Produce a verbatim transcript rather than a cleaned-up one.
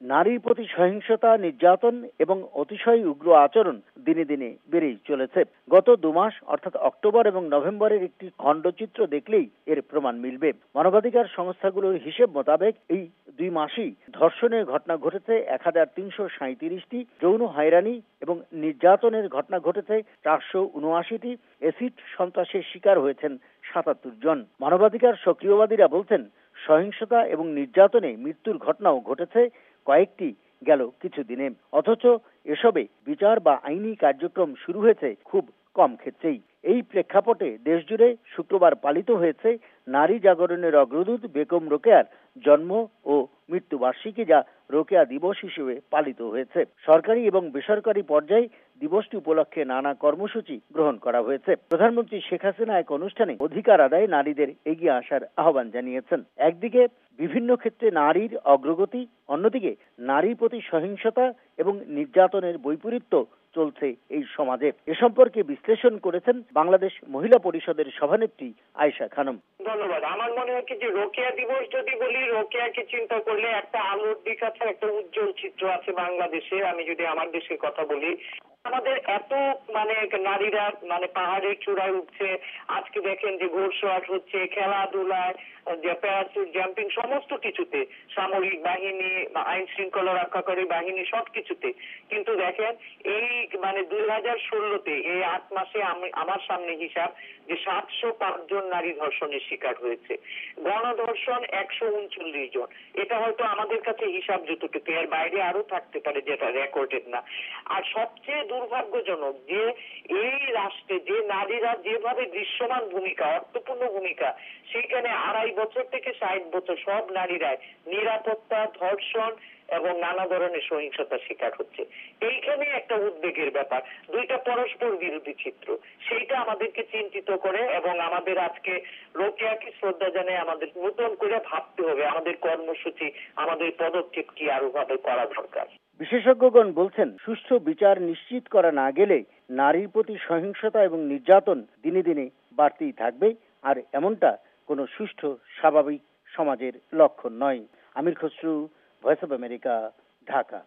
নারীর প্রতি সহিংসতা, নির্যাতন এবং অতিশয় উগ্র আচরণ দিনে দিনে বেড়েই চলেছে। গত দু মাস অর্থাৎ অক্টোবর এবং নভেম্বরের একটি খণ্ডচিত্র দেখলেই এর প্রমাণ মিলবে। মানবাধিকার সংস্থাগুলোর হিসেব মোতাবেক এই দুই মাসেই ধর্ষণের ঘটনা ঘটেছে এক হাজার তিনশো সাঁইত্রিশটি, যৌন হয়রানি এবং নির্যাতনের ঘটনা ঘটেছে চারশো উনআশিটি, এসিড সন্ত্রাসের শিকার হয়েছেন সাতাত্তর জন। মানবাধিকার সক্রিয়বাদীরা বলছেন, সহিংসতা এবং নির্যাতনে মৃত্যুর ঘটনাও ঘটেছে কয়েকটি গেল কিছুদিনে। অথচ এসবে বিচার বা আইনি কার্যক্রম শুরু হয়েছে খুব কম ক্ষেত্রেই। এই প্রেক্ষাপটে দেশজুড়ে শুক্রবার পালিত হয়েছে নারী জাগরণের অগ্রদূত বেগম রোকেয়ার জন্ম ও মৃত্যুবার্ষিকী, যা রোকেয়া দিবস হিসেবে পালিত হয়েছে। সরকারি এবং বেসরকারি পর্যায়ে দিবসটি উপলক্ষে নানা কর্মসূচি গ্রহণ করা হয়েছে। প্রধানমন্ত্রী শেখ হাসিনা এক অনুষ্ঠানে অধিকার আদায়ে নারীদের এগিয়ে আসার আহ্বান জানিয়েছেন। একদিকে বিভিন্ন ক্ষেত্রে নারীর অগ্রগতি, অন্যদিকে নারীর প্রতি সহিংসতা এবং নির্যাতনের বৈপরীত্য চলছে এই সমাজে। এ সম্পর্কে বিশ্লেষণ করেছেন বাংলাদেশ মহিলা পরিষদের সভানেত্রী আয়েশা খানম। ধন্যবাদ। আমার মনে হয় কি যে রোকেয়া দিবস যদি বলি, রোকেয়াকে চিন্তা করলে একটা আলোর দিক আছে, একটা উজ্জ্বল চিত্র আছে বাংলাদেশে। আমি যদি আমার দেশের কথা বলি, আমাদের এত মানে নারীরা মানে পাহাড়ের চূড়ায় উঠছে, আজকে দেখেন যে ঘোড়সওয়ার হচ্ছে, খেলাধুলায়, প্যারাসুট জাম্পিং, সমস্ত কিছুতে, সামরিক বাহিনী, আইন শৃঙ্খলা রক্ষাকারী বাহিনী, সবকিছুতে। কিন্তু দেখেন এই মানে দুই হাজার ষোলোতে এই আট মাসে আমার সামনে হিসাব যে সাতশো পাঁচ জন নারী ধর্ষণের শিকার হয়েছে, গণধর্ষণ একশো উনচল্লিশ জন। এটা হয়তো আমাদের কাছে হিসাব যতটুকু, এর বাইরে আরো থাকতে পারে যেটা রেকর্ডেড না। আর সবচেয়ে দুর্ভাগ্যজনক যে এই রাষ্ট্রে যে নারীরা যেভাবে দৃশ্যমান ভূমিকা, অর্থপূর্ণ ভূমিকা, সেইখানে আড়াই বছর থেকে ষাট বছর সব নারীরাই নিরাপত্তা, ধর্ষণ এবং নানা ধরনের সহিংসতার শিকার হচ্ছে। এইখানে একটা উদ্বেগের ব্যাপার, দুইটা পরস্পর বিরোধী চিত্র, সেইটা আমাদেরকে চিন্তিত করে এবং আমাদের আজকে রোকেয়াকে শ্রদ্ধা জানিয়ে আমাদের নতুন করে ভাবতে হবে আমাদের কর্মসূচি, আমাদের পদক্ষেপ কি আরো ভাবে করা দরকার। বিশেষজ্ঞগণ বলছেন, সুষ্ঠু বিচার নিশ্চিত করা না গেলে নারীর প্রতি সহিংসতা এবং নির্যাতন দিনে দিনে বাড়তেই থাকবে, আর এমনটা কোনো সুষ্ঠু স্বাভাবিক সমাজের লক্ষণ নয়। Amir Khasru, voice of America, Dhaka.